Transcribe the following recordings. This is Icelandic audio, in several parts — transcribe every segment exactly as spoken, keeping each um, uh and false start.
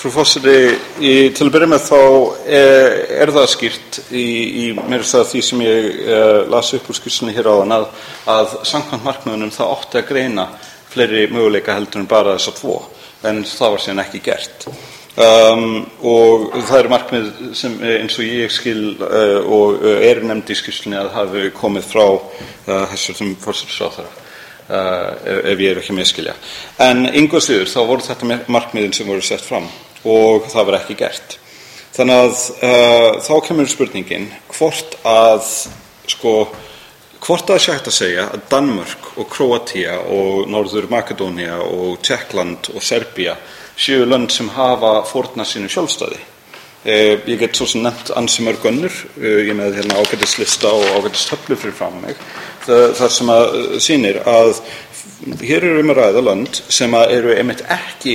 Frú forseti, í, til að byrja með þá er, er það skýrt í, í meira það því sem ég uh, las upp úr skýrslunni hér áðan að, að samkvæmt markmiðunum það átti að greina fleiri möguleika heldur en bara þess að tvo, en það var síðan ekki gert. Um, og það er markmið sem eins og ég skil uh, og er nefnd í skýrslunni að hafi komið frá uh, hæstvirtum forsætisráðherra. Uh, ef ég er ekki miskilja. En engu að síður þá voru þetta markmiðin sem voru sett fram og það var ekki gert. Þannig að uh, þá kemur spurningin hvort að sko, hvort að sé hægt að segja að Danmörk og Króatía og Norður Makedónía og Tékkland og Serbía séu lönd sem hafa fórnað sínu sjálfstæði. Uh, ég get svo sem nefnt ansi mörg önnur, uh, ég með hérna ágætislista og ágætistöflu fyrir fram mig. Það sem að sýnir að hér eru um að ræða lönd sem að eru einmitt ekki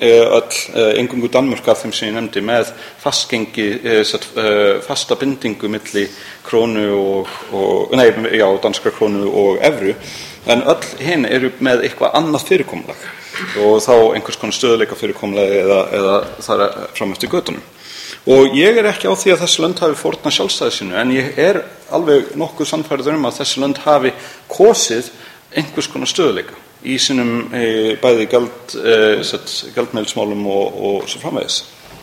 öll eingöngu Danmörk af þeim sem ég nefndi með fastgengi, fasta bindingu milli krónu og, og nei, já, danskra krónu og evru, en öll hin eru með eitthvað annað fyrirkomulag og þá einhvers konar stöðuleika fyrirkomulag eða, eða þar fram eftir götunum. Og ég er ekki á því að þessi lönd hafi fórnað sjálfstæði sínu, en ég er alveg nokkuð sannfærður um að þessi lönd hafi kosið einhvers konar stöðuleika í sínum e, bæði gjald, e, gjaldmiðilsmálum og, og svo framvegis.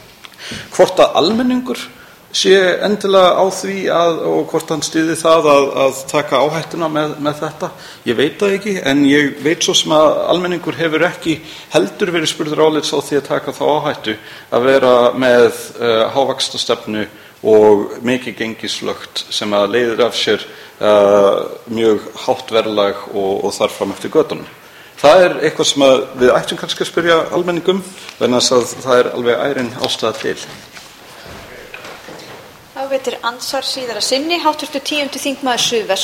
Hvort að almenningur sé endilega á því að, og hvort hann styði það að, að taka áhættuna með, með þetta, ég veit það ekki, en ég veit svo sem að almenningur hefur ekki heldur verið spurður álits á því að taka þá áhættu að vera með uh, hávaxtastefnu og mikið gengislögt sem að leiðir af sér uh, mjög hátt verðlag og, og þar fram eftir götunum. Það er eitthvað sem að við ættum kannski að spyrja almenningum, vegna þess að það er alveg ærin ástæða til. Þá veitir ansvar síðara sinni, háttvirtur tíundi þingmaður Suðvest.